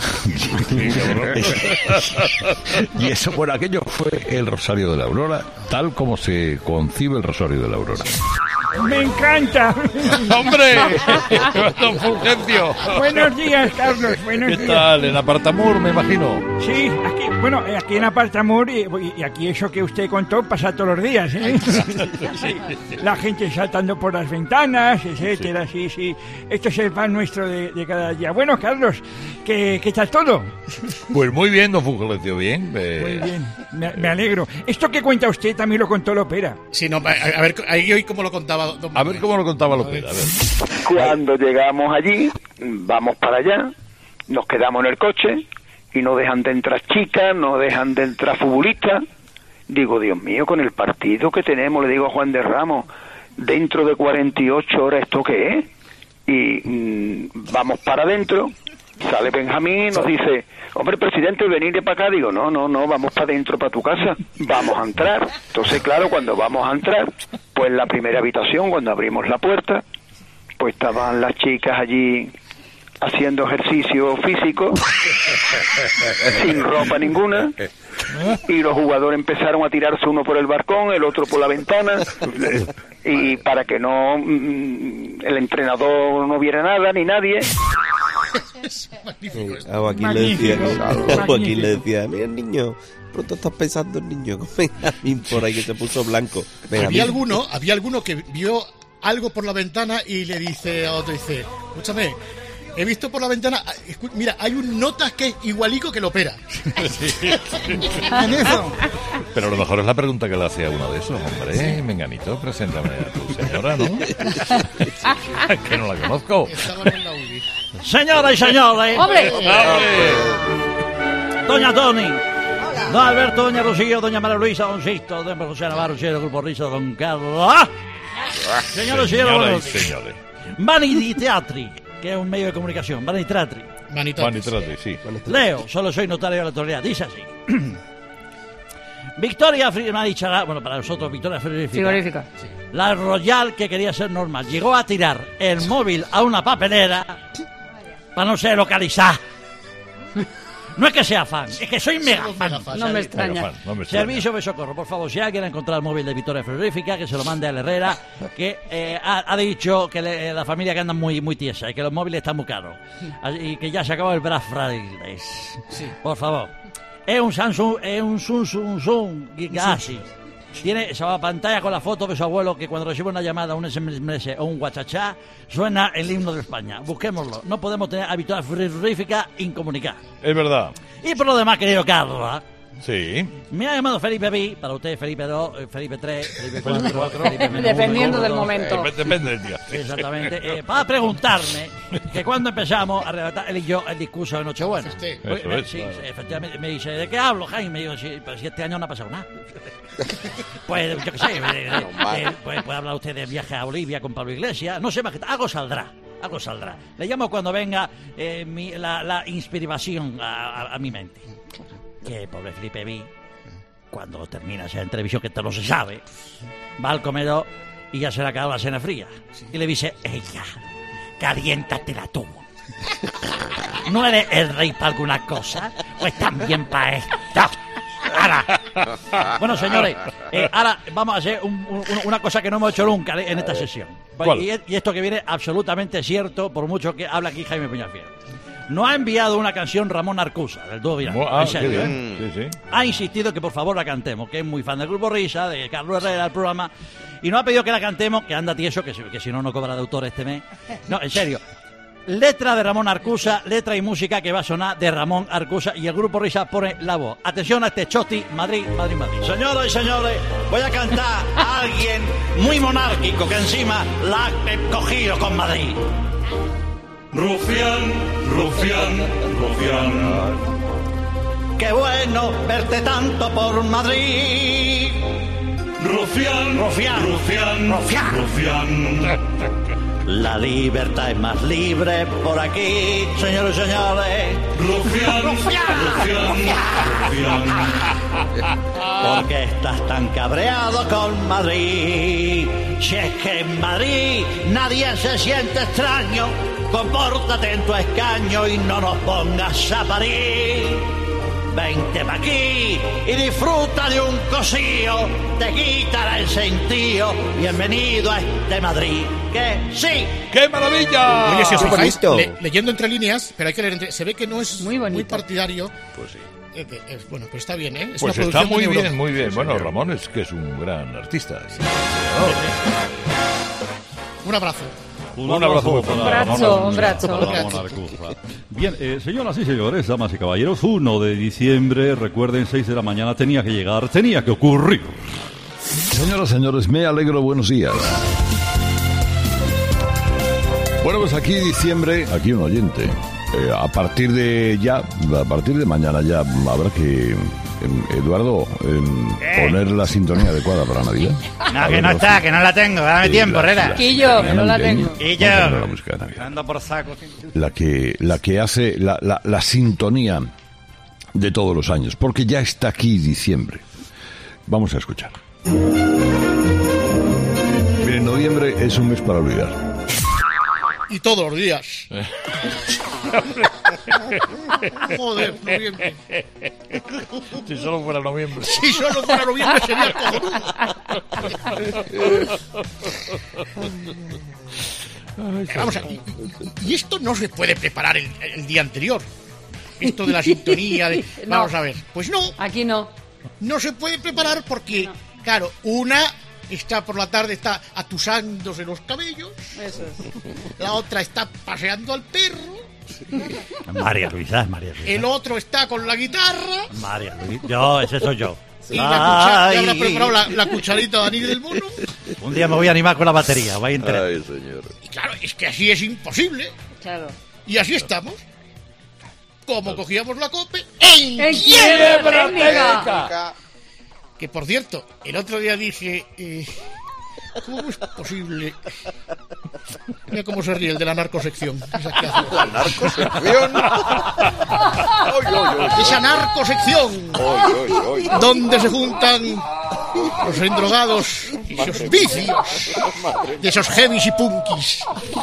Y eso, bueno, aquello fue el Rosario de la Aurora, tal como se concibe el Rosario de la Aurora. Me encanta. ¡Hombre! Don Fulgencio. Buenos días, Carlos. Buenos ¿Qué días. tal? En Apartamur, me imagino. Sí, aquí, bueno, eh, aquí en Apartamur y, y aquí eso que usted contó pasa todos los días, ¿eh? Sí. La gente saltando por las ventanas, etcétera, sí, sí. Esto es el pan nuestro de, de cada día. Bueno, Carlos, ¿qué, qué tal todo? Pues muy bien, don Fulgencio, bien. Eh... Muy bien, me, me alegro. Esto que cuenta usted también lo contó Lopera. Sí, no, a, a ver, ahí hoy cómo lo contaba. Don A ver cómo lo contaba Lopera. A ver. Cuando llegamos allí, vamos para allá, nos quedamos en el coche y no dejan de entrar chicas, no dejan de entrar futbolistas. Digo, Dios mío, con el partido que tenemos, le digo a Juan de Ramos, dentro de cuarenta y ocho horas, ¿esto qué es? Y mmm, vamos para adentro, sale Benjamín, nos dice, hombre, presidente, venid para acá. Digo, no, no, no, vamos para adentro, para tu casa, vamos a entrar. Entonces, claro, cuando vamos a entrar, pues en la primera habitación, cuando abrimos la puerta, pues estaban las chicas allí haciendo ejercicio físico, sin ropa ninguna, y los jugadores empezaron a tirarse uno por el balcón, el otro por la ventana, y para que no el entrenador no viera nada ni nadie. A Joaquín le decía, a Joaquín le decía, mira el niño, pronto estás pensando el niño, con Benjamín por ahí que se puso blanco. Benjamín. Había alguno, había alguno que vio algo por la ventana y le dice a otro, dice, escúchame, he visto por la ventana, escu- mira, hay un notas que es igualico que Lopera. ¿En eso? Pero a lo mejor es la pregunta que le hacía uno de esos, hombre. Menganito, preséntame a tu señora, ¿no? Que no la conozco. Señoras y señores. ¡Hombre! Doña Toni. Don Alberto, doña Rocío, doña María Luisa, don Sisto, don José Navarro, señor del Grupo Risa, don Carlos. ¡Ah! Señores y señores, buenos días. señores. Vanity Teatri, que es un medio de comunicación. Vanity Teatri. Vanity Teatri, sí. Leo, solo soy notario de la autoridad. Dice así. Victoria Fri- me ha dicho, bueno, para nosotros Victoria Frigorífica. Frigorífica. La Royal, que quería ser normal, llegó a tirar el móvil a una papelera para no ser localizada. No es que sea fan, es que soy mega fan. No me extraña. Fan, no me extraña. Servicio de socorro, por favor, si alguien ha encontrado el móvil de Victoria Frigorífica, que se lo mande a la Herrera, que eh, ha, ha dicho que le, la familia que anda muy, muy tiesa y que los móviles están muy caros. Y que ya se acabó el Black Friday. Por favor. Es un Samsung, es un Samsung, un Zoom Galaxy. Tiene esa pantalla con la foto de su abuelo que cuando recibe una llamada, un S M S o un WhatsApp suena el himno de España. Busquémoslo. No podemos tener a Victoria Frigorífica incomunicada. Es verdad. Y por lo demás, querido Carlos, Sí. me ha llamado Felipe B, para usted Felipe dos, Felipe tres, Felipe cuatro, Felipe menos Dependiendo uno, del dos. momento. Eh, Depende del día. Exactamente. Eh, para preguntarme que cuando empezamos a redactar él y yo el discurso de Nochebuena. Eso Pues, es, sí, claro. sí, efectivamente. Me dice, ¿de qué hablo, Jaime? Me digo, sí, pero si este año no ha pasado nada. Pues yo qué sé, eh, eh, eh, pues puede hablar usted de viaje a Bolivia con Pablo Iglesias. No sé más que algo saldrá. Algo saldrá. Le llamo cuando venga eh, mi- la, la inspiración a, a- a mi mente. Que pobre Felipe B, cuando termina esa televisión que esto no se sabe, va al comedor y ya se le ha acabado la cena fría. Y le dice, ella, caliéntatela tú. ¿No eres el rey para alguna cosa? Pues también para esto. Ahora. Bueno, señores, eh, ahora vamos a hacer un- un- una cosa que no hemos hecho nunca en esta sesión. ¿Cuál? Y, y esto que viene absolutamente cierto, por mucho que habla aquí Jaime Peñafiel. Nos ha enviado una canción Ramón Arcusa, del dúo Viral. Ah, En qué serio. bien. Sí, sí. Ha insistido que por favor la cantemos, que es muy fan del Grupo Risa, de Carlos Herrera, el programa, y nos ha pedido que la cantemos, que anda tieso, que si, que si no, no cobra de autor este mes. No, en serio. Letra de Ramón Arcusa, letra y música que va a sonar de Ramón Arcusa, y el Grupo Risa pone la voz. Atención a este Choti, Madrid, Madrid, Madrid. Señoras y señores, voy a cantar a alguien muy monárquico que encima la ha cogido con Madrid. Rufián, rufián, rufián. Qué bueno verte tanto por Madrid. Rufián, Rufián, rufián, Rufián. rufián. La libertad es más libre por aquí, señores y señores. Rufián, rufián, rufián. ¿Por qué estás tan cabreado con Madrid? Si es que en Madrid nadie se siente extraño, compórtate en tu escaño y no nos pongas a parir. Vente pa' aquí y disfruta de un cosío, te quitará el sentido. Bienvenido a este Madrid, que sí. ¡Qué maravilla! Oye, si os Qué fijáis, bonito. le- leyendo entre líneas, pero hay que leer entre... Se ve que no es muy, partidario. Pues sí. Eh, eh, eh, bueno, pero está bien, ¿eh? Es Pues una está producción muy de bien, Europa. muy bien. Sí, Bueno, señor. Ramón es que es un gran artista. Un abrazo. Un, Un abrazo muy para fuerte. Ramón Brazo, Arcusa, un brazo. para Ramón Arcusa. Bien, eh, señoras y señores, damas y caballeros, uno de diciembre, recuerden, seis de la mañana, tenía que llegar, tenía que ocurrir. Señoras y señores, me alegro, buenos días. Bueno, pues aquí diciembre, aquí un oyente. Eh, a partir de ya, a partir de mañana ya habrá que, em, Eduardo, em, poner la sintonía adecuada para Navidad. No, que no está, que no la tengo. Dame Sí, tiempo, la- Herrera. la- Quillo, la- no la la- tengo. Vamos a poner la Quillo. música de Navidad. Ando por saco. La que, la que hace la, la, la sintonía de todos los años, porque ya está aquí diciembre. Vamos a escuchar. Miren, noviembre es un mes para olvidar. Y todos los días. Joder, noviembre. Si solo fuera noviembre. Si solo fuera noviembre sería cojonudo. Vamos a y, y esto no se puede preparar el, el día anterior. Esto de la sintonía, de, No. vamos a ver. Pues no. Aquí no. No se puede preparar porque, claro, una está por la tarde, está atusándose los cabellos. Eso es. La otra está paseando al perro. María Luisa, María Luisa. El otro está con la guitarra. María Luisa. Yo, ese soy yo. Y la cuchara, Ay. ya habrá preparado la, la cucharita de anís del mono. Un día me voy a animar con la batería, voy a entrar. Ay, señor. Y claro, es que así es imposible. Claro. Y así estamos. Como cogíamos la cope en En quiebra quiebra técnica. Que por cierto, el otro día dije, eh, ¿cómo es posible? Mira cómo se ríe el de la narcosección. Esa, que hace. ¿La narcosección? Esa narcosección. Donde se juntan los endrogados y sus vicios de esos heavies y punkis.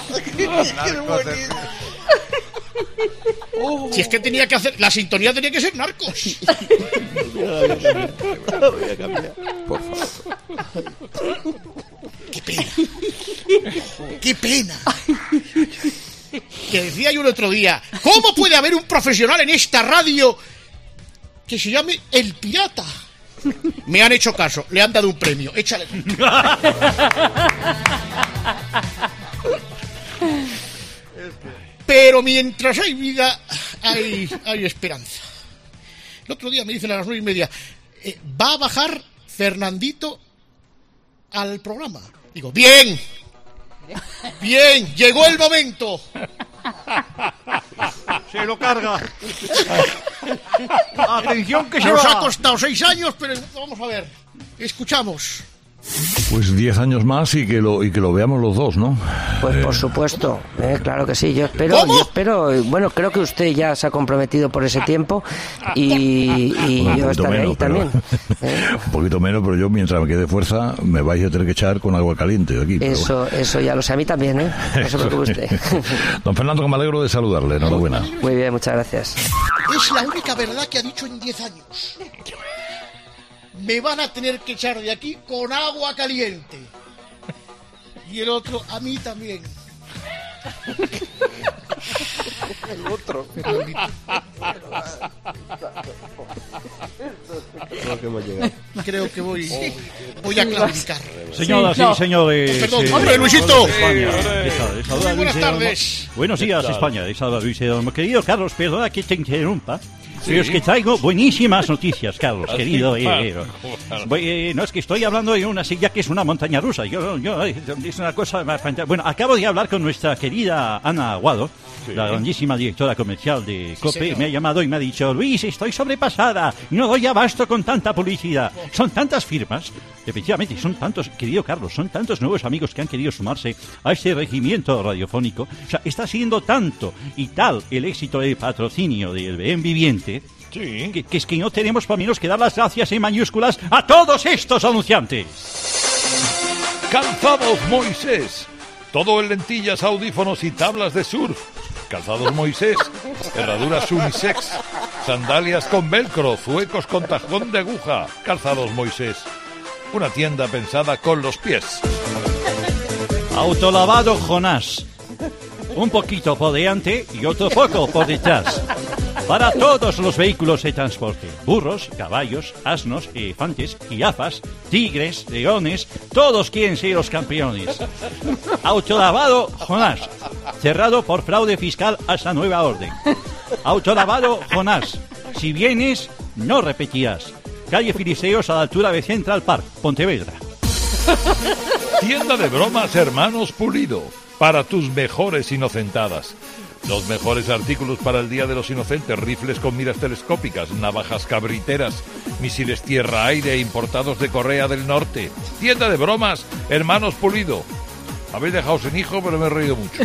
Si es que tenía que hacer, la sintonía tenía que ser narcos. Voy a cambiar. Por favor. Qué pena. Qué pena. Que decía yo el otro día, ¿cómo puede haber un profesional en esta radio que se llame El Pirata? Me han hecho caso, le han dado un premio. Échale. Pero mientras hay vida, hay, hay esperanza. El otro día me dicen a las nueve y media, eh, ¿va a bajar Fernandito al programa? Digo, bien, bien, llegó el momento. Se lo carga. Atención que se Nos va. ha costado seis años, pero vamos a ver, escuchamos. Pues diez años más y que lo y que lo veamos los dos, ¿no? Pues Eh, por supuesto, eh, claro que sí. Yo espero, ¿Cómo? yo espero. eh, Bueno, creo que usted ya se ha comprometido por ese tiempo y, y bueno, un yo poquito estaré ahí menos, pero- también. un poquito menos, pero yo mientras me quede fuerza me vais a tener que echar con agua caliente de aquí. pero Eso, eso ya lo sé a mí también, ¿eh? No se preocupe usted. bueno. Don Fernando, que me alegro de saludarle. Enhorabuena. Muy bien, muchas gracias. Es la única verdad que ha dicho en diez años. Me van a tener que echar de aquí con agua caliente. Y el otro, a mí también. El otro. Creo que hemos llegado. Creo que voy, voy a claudicar. Señoras Sí, no. y señores. Perdón, eh, hombre, Luisito. España, les saluda- les saluda Muy buenas Luis Eduardo. tardes. Buenos días, España. Les saluda Luis Eduardo. Querido Carlos, perdona que te interrumpa. Pero es que traigo buenísimas noticias, Carlos, querido. eh, eh, voy, eh, no es que estoy hablando de una silla que es una montaña rusa. Yo, yo, eh, es una cosa más fantástica. Bueno, acabo de hablar con nuestra querida Ana Aguado, la grandísima directora comercial de COPE. señor. Me ha llamado y me ha dicho, Luis, estoy sobrepasada. No doy abasto con tanta publicidad. Son tantas firmas. Efectivamente, son tantos, querido Carlos, son tantos nuevos amigos que han querido sumarse a este regimiento radiofónico. O sea, está siendo tanto y tal el éxito del patrocinio del Bien Viviente que, que es que no tenemos por menos que dar las gracias en mayúsculas a todos estos anunciantes. Calzados Moisés. Todo en lentillas, audífonos y tablas de surf. Calzados Moisés. Herraduras unisex. Sandalias con velcro, zuecos con tajón de aguja, calzados Moisés. Una tienda pensada con los pies. Autolavado Jonás. Un poquito por delante y otro poco por detrás. Para todos los vehículos de transporte. Burros, caballos, asnos, elefantes, jirafas, tigres, leones. Todos quieren ser los campeones. Autolavado Jonás. Cerrado por fraude fiscal hasta nueva orden. Autolavado Jonás. Si vienes, no repetirás. Calle Filisteos a la altura de Central Park, Pontevedra. Tienda de bromas Hermanos Pulido. Para tus mejores inocentadas. Los mejores artículos para el Día de los Inocentes: rifles con miras telescópicas, navajas cabriteras, misiles tierra-aire importados de Corea del Norte. Tienda de bromas Hermanos Pulido. Habéis dejado sin hijo, pero me he reído mucho.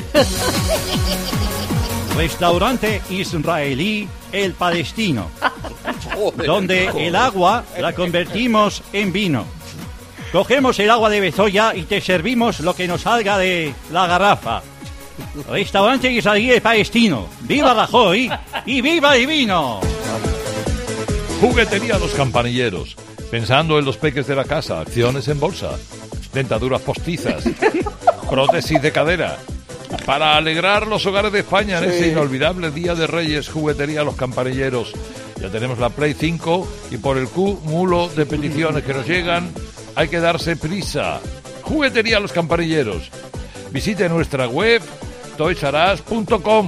Restaurante israelí El Palestino, donde el agua la convertimos en vino. Cogemos el agua de Bezoya y te servimos lo que nos salga de la garrafa. Restaurante israelí El Palestino. ¡Viva Rajoy y viva el vino! Juguetería Los Campanilleros. Pensando en los peques de la casa, acciones en bolsa, dentaduras postizas, prótesis de cadera. Para alegrar los hogares de España en sí. Este inolvidable Día de Reyes, Juguetería Los Campanilleros. Ya tenemos la Play cinco y por el cúmulo de peticiones que nos llegan hay que darse prisa. Juguetería Los Campanilleros. Visite nuestra web toys r us punto com.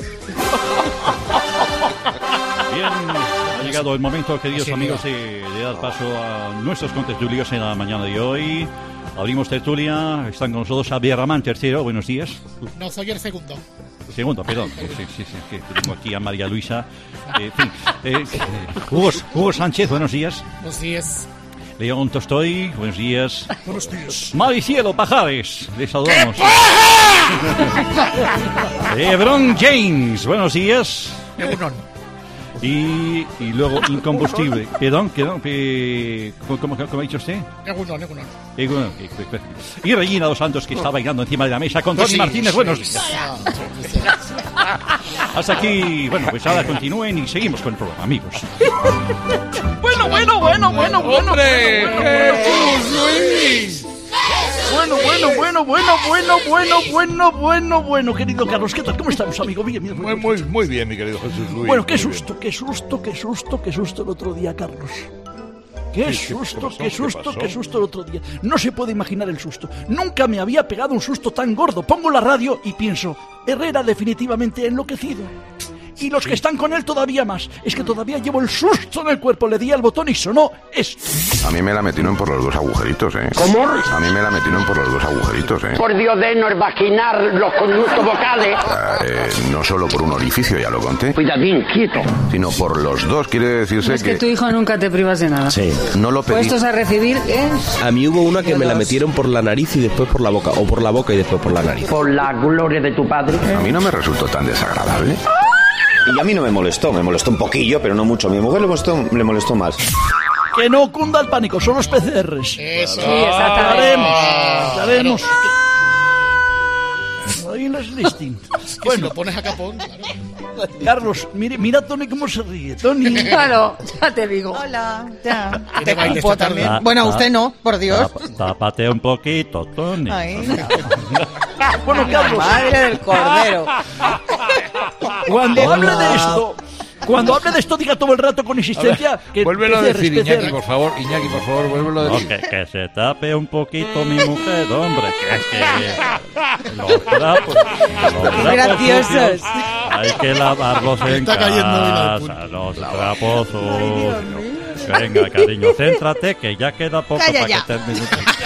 Bien, ha llegado el momento, queridos amigos, de, de dar paso a nuestros contertulios en la mañana de hoy. Abrimos tertulia, están con nosotros Javier Ramán, tercero, buenos días. No, soy el segundo. Segundo, perdón. Sí, sí, sí, sí, que tengo aquí a María Luisa. Eh, en fin, eh, Hugo, Hugo Sánchez, buenos días. Buenos días. León Tostoy, buenos días. Buenos días. Maricielo Pajares, les saludamos. Lebron James, buenos días. Y, y luego Incombustible. Perdón, perdón, pe... ¿Cómo, cómo, ¿cómo ha dicho usted? Egunon, Egunon. Egunon. Y Regina Dos Santos, que está bailando encima de la mesa con Tony sí, Martínez. Sí, buenos días. Sí. Hasta aquí, bueno, pues ahora continúen y seguimos con el programa, amigos. Bueno, bueno, bueno, bueno, bueno. ¡Hombre! Bueno, Jesús Luis. Bueno, bueno, bueno, bueno, bueno, bueno, bueno, bueno, bueno, querido Carlos, ¿qué tal? ¿Cómo estamos, amigo? Bien, bien, muy, muy, muy bien, mi querido Jesús Luis. Bueno, qué susto, qué susto, qué susto, qué susto el otro día, Carlos. Qué susto, qué susto, qué susto el otro día. No se puede imaginar el susto. Nunca me había pegado un susto tan gordo. Pongo la radio y pienso, Herrera definitivamente enloquecido. Y los que están con él todavía más. Es que todavía llevo el susto en el cuerpo. Le di al botón y sonó esto. A mí me la metieron por los dos agujeritos, ¿eh? ¿Cómo? A mí me la metieron por los dos agujeritos, ¿eh? Por Dios de no vaginar los conductos vocales. Eh, no solo por un orificio, ya lo conté. Cuidadín, quieto. Sino por los dos, quiere decirse es que... que... Es que tu hijo nunca te privas de nada. Sí. No lo pedí. Puestos a recibir, ¿eh? A mí hubo una que Yo me la dos. metieron por la nariz y después por la boca. O por la boca y después por la nariz. Por la gloria de tu padre. A mí no me resultó tan desagradable. Y a mí no me molestó, me molestó un poquillo, pero no mucho. A mi mujer le molestó, le molestó más. Que no cunda el pánico, son los P C Rs. Eso. Sí, exactamente. Haremos, haremos. Ahí las listing. Es que Bueno, si lo pones a capón, claro. Carlos, mire, mira a Tony cómo se ríe. Tony. Claro, ya te digo. Hola, ya. Tiene Te baile culpo esta tarde. también. Bueno, usted no, por Dios. Tapa- Tápate un poquito, Tony. Ay, Bueno, Carlos, madre del cordero. cuando hable de esto, cuando hable de esto, diga todo el rato con insistencia que Vuélvelo a P C Rs, decir, P C Rs. Iñaki, por favor. Iñaki, por favor, vuélvelo a No, decir. que, que se tape un poquito mi mujer, hombre, que es que los trapos, los trapos Graciosos. sucios hay que lavarlos en Está cayendo bien al casa, los trapos sucios. Venga, cariño, céntrate, que ya queda poco Calla para ya. que termine.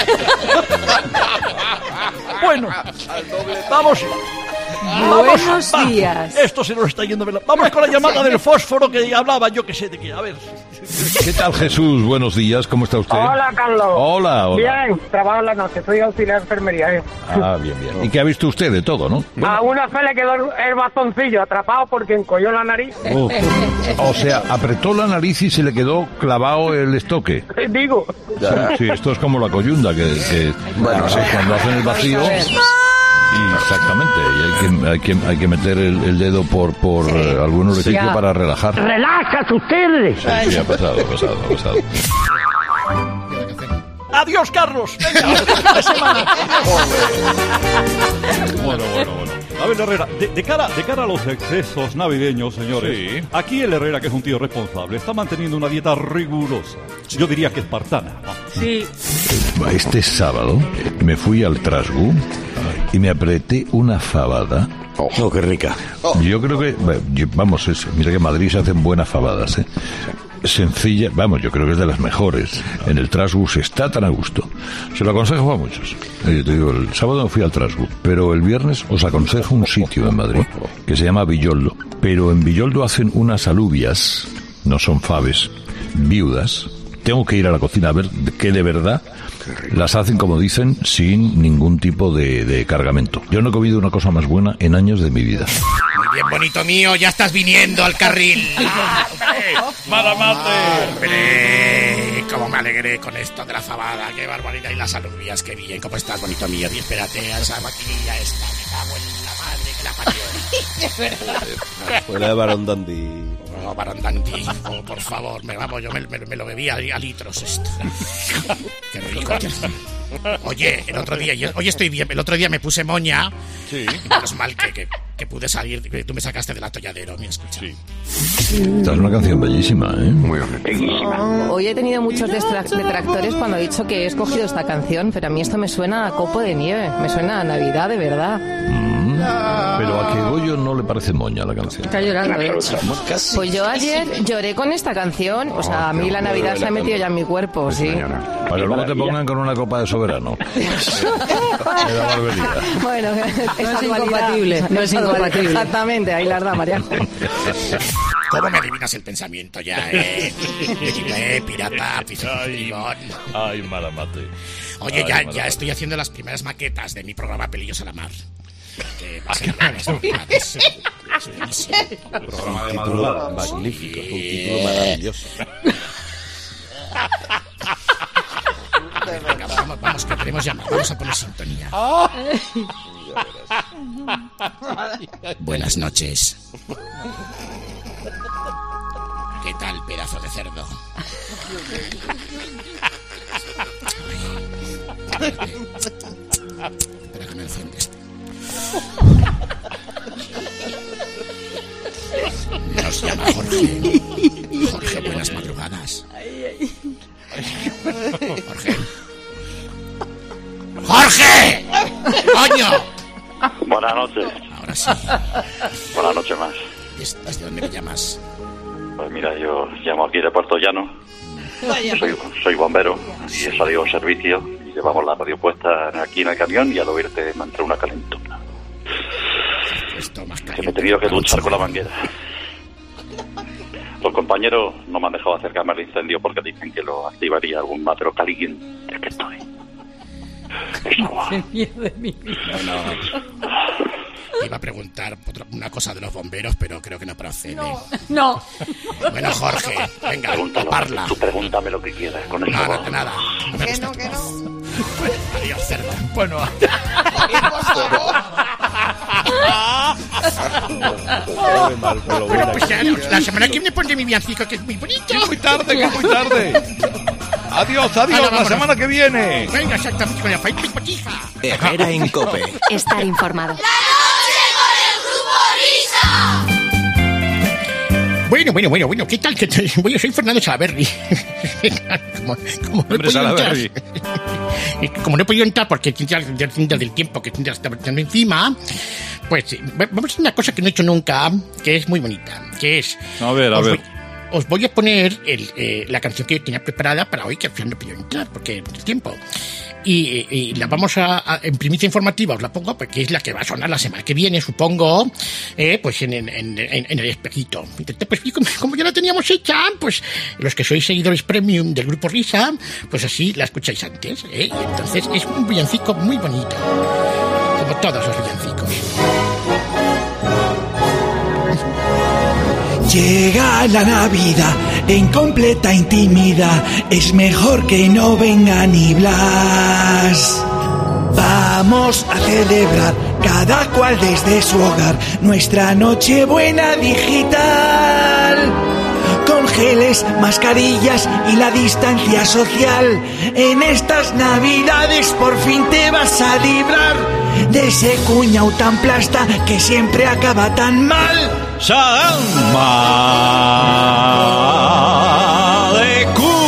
Bueno, vamos. Vamos, Buenos va. días. Esto se nos está yendo. de la- Vamos con la llamada del fósforo que hablaba, yo que sé de qué. A ver. ¿Qué tal, Jesús? Buenos días, ¿cómo está usted? Hola, Carlos. Hola, hola. Bien, trabajo en la noche, soy auxiliar de enfermería. ¿eh? Ah, bien, bien. ¿Y qué ha visto usted de todo, no? A una fe le quedó el, el bastoncillo atrapado porque encolló la nariz. Uf. O sea, apretó la nariz y se le quedó clavado el estoque. Digo. Sí, sí, esto es como la coyunda, que, que bueno, sí, cuando hacen el vacío... Y exactamente, y hay que, hay, que, hay que meter el, el dedo por, por sí. eh, algún orificio Ya. para relajar. ¡Relájate ustedes! Sí, sí, ha pasado, ha pasado, ha pasado. Adiós, Carlos. Venga, la semana. Bueno, bueno, bueno. A ver, Herrera, de, de, cara, de cara a los excesos navideños, señores, sí. Aquí el Herrera, que es un tío responsable, está manteniendo una dieta rigurosa. Yo diría que espartana. Sí. Este sábado me fui al Trasgu y me apreté una fabada. Oh, qué rica. Yo creo que, vamos, es, mira que en Madrid se hacen buenas fabadas, ¿eh? Sencilla, vamos, yo creo que es de las mejores. En el Trasgu se está tan a gusto. Se lo aconsejo a muchos. Eh, te digo, el sábado me fui al Trasgu, pero el viernes os aconsejo un sitio en Madrid que se llama Villoldo. Pero en Villoldo hacen unas alubias, no son faves, viudas. Tengo que ir a la cocina a ver que de verdad las hacen, como dicen, sin ningún tipo de, de cargamento. Yo no he comido una cosa más buena en años de mi vida. Muy bien, bonito mío, ya estás viniendo al carril. ¡Malamate! ¡Hombre! Cómo me alegré con esto de la fabada, qué barbaridad. Y las alubias, qué bien. ¿Cómo estás, bonito mío? Y espérate a esa maquinilla esta, me cago en la madre que la parió. Es verdad. Fuera de Barón Dandy. Oh, Barón Dandy, oh, por favor, me vamos, yo me, me, me lo bebí a, a litros esto. Qué rico. Oye, el otro día, yo, hoy estoy bien, el otro día me puse moña. Sí. Y menos mal que, que, que pude salir, que tú me sacaste del atolladero, me escuchas. Sí. Esta es una canción bellísima, ¿eh? Muy Oh, hoy he tenido muchos destra- detractores cuando he dicho que he escogido esta canción, pero a mí esto me suena a copo de nieve, me suena a Navidad de verdad. Mm, pero a que Goyo no le parece moña la canción. Está llorando, ¿eh? Pues yo ayer lloré con esta canción, o sea, a mí la Navidad se ha metido ya en mi cuerpo, sí. Para que luego te pongan con una copa de soberano. Bueno, no es incompatible, no es incompatible. Exactamente, ahí la da, María. ¿Cómo me adivinas el pensamiento ya, eh? eh pirata, ay, ay, Malamate. Oye, ay, ya, Malamate. ya estoy haciendo las primeras maquetas de mi programa Pelillos a la Mar. Que va a ser es, es buenísimo. Un programa de madrugada magnífico, un título maravilloso. Venga, vamos, vamos, que tenemos ya, vamos a poner sintonía. Buenas noches. ¿Qué tal, pedazo de cerdo? Ay. Espera que me enciendes. Nos llama Jorge. Jorge, buenas madrugadas. Jorge. ¡Jorge! ¡Coño! Buenas noches. Ahora sí. Buenas noches más. ¿Desde dónde me llamas? Pues mira, yo llamo aquí de Puerto Llano. Soy, soy bombero y he salido a servicio y llevamos la radio puesta aquí en el camión y al oírte me entró una calentura. Que me he tenido que duchar con la manguera. Los compañeros no me han dejado acercarme al incendio porque dicen que lo activaría algún matro caliente. Es que estoy. Es agua. Qué miedo de mi vida. Te iba a preguntar otra, una cosa de los bomberos, pero creo que no procede. No, no. Bueno, Jorge, venga, Pregúntalo, parla. Tú pregúntame lo que quieras con eso. Nada, nada, nada. No me Que gusta no, tu que voz. no. Adiós, cerdo. Bueno. Bueno, pues ya, la semana que viene pondré mi villancico, que es muy bonito. Que muy tarde, que muy tarde. Adiós, adiós, Ahora, la semana que viene. Venga, exactamente, con la faita y potija. Herrera en COPE. Estar informado. Bueno, bueno, bueno, bueno, ¿qué tal? ¿Qué tal? Bueno, soy Fernando Salaverry. como, como no he Hombre, podido Salaverry. entrar, y como no he podido entrar porque ya del tiempo que ya está encima, pues eh, vamos a hacer una cosa que no he hecho nunca, que es muy bonita, que es... A ver, a os ver. Voy, os voy a poner el, eh, la canción que yo tenía preparada para hoy, que al final no he podido entrar porque el tiempo. Y, y la vamos a, a en primicia informativa os la pongo porque es la que va a sonar la semana que viene, supongo, eh, pues en, en, en, en el espejito. Entonces, pues como, como ya la teníamos hecha, pues los que sois seguidores premium del grupo Risa, pues así la escucháis antes, eh, y entonces es un villancico muy bonito, como todos los villancicos. Llega la Navidad en completa intimidad, es mejor que no venga ni Blas. Va Vamos a celebrar, cada cual desde su hogar, nuestra Nochebuena digital. Con geles, mascarillas y la distancia social. En estas navidades por fin te vas a librar de ese cuñado tan plasta que siempre acaba tan mal. Samba de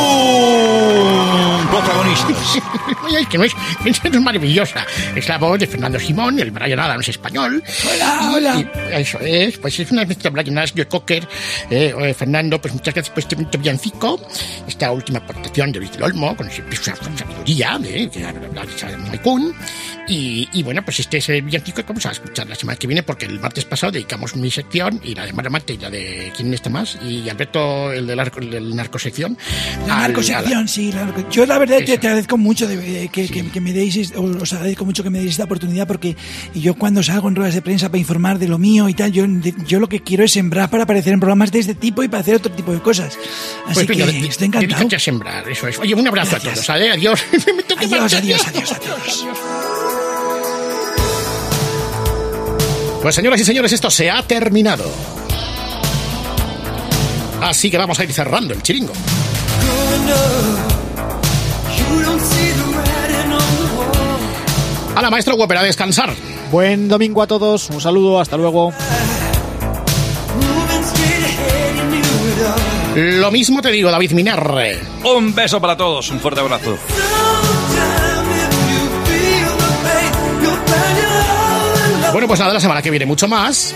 protagonistas. Oye, que no es, no es maravillosa. Es la voz de Fernando Simón, el Brian Adams español. Hola, hola. Y eso es, pues es una mezcla de Brian Adams, Joe Cocker, eh, eh, Fernando, pues muchas gracias por este bonito villancico. Esta última aportación de Luis del Olmo, con esa sabiduría, eh, que habla de Maicún. Y, y bueno, pues este es el villancico que vamos a escuchar la semana que viene, porque el martes pasado dedicamos mi sección, y la de Mara Mate y la de ¿Quién está más? Y Alberto, el de la el del narcosección. La narcosección, sí. La, yo la verdad te, te agradezco mucho de, que, sí. que, que me deis, os agradezco mucho que me deis esta oportunidad, porque yo cuando salgo en ruedas de prensa para informar de lo mío y tal, yo, yo lo que quiero es sembrar para aparecer en programas de este tipo y para hacer otro tipo de cosas. Así pues, que venga, estoy encantado. A sembrar, eso es. Oye, un abrazo Gracias. a todos, ¿vale? Adiós. adiós, adiós, adiós, adiós. Pues señoras y señores, esto se ha terminado. Así que vamos a ir cerrando el chiringo. A la maestra Webber, a descansar. Buen domingo a todos, un saludo, hasta luego. Lo mismo te digo, David Minerre. Un beso para todos, un fuerte abrazo. Bueno, pues nada, la semana que viene mucho más.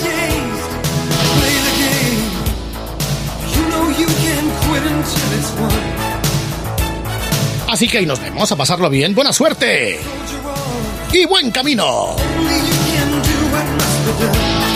Así que ahí nos vemos, a pasarlo bien, buena suerte y buen camino.